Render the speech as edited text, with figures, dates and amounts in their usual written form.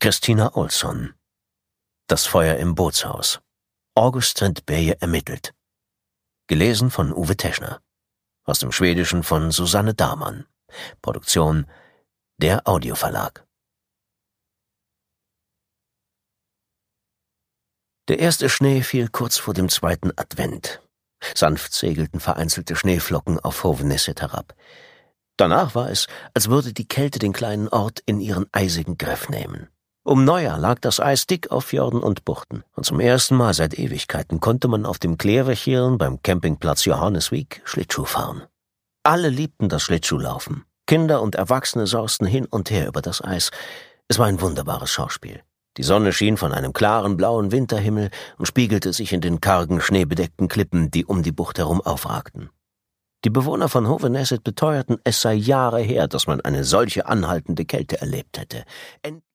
Christina Olsson. Das Feuer im Bootshaus. August Strindberg ermittelt. Gelesen von Uwe Teschner. Aus dem Schwedischen von Susanne Dahrmann. Produktion der Audioverlag. Der erste Schnee fiel kurz vor dem zweiten Advent. Sanft segelten vereinzelte Schneeflocken auf Hoveneset herab. Danach war es, als würde die Kälte den kleinen Ort in ihren eisigen Griff nehmen. Um Neujahr lag das Eis dick auf Fjorden und Buchten, und zum ersten Mal seit Ewigkeiten konnte man auf dem Kleverkjeren beim Campingplatz Johannesvik Schlittschuh fahren. Alle liebten das Schlittschuhlaufen. Kinder und Erwachsene sausten hin und her über das Eis. Es war ein wunderbares Schauspiel. Die Sonne schien von einem klaren blauen Winterhimmel und spiegelte sich in den kargen, schneebedeckten Klippen, die um die Bucht herum aufragten. Die Bewohner von Hoveneset beteuerten, es sei Jahre her, dass man eine solche anhaltende Kälte erlebt hätte.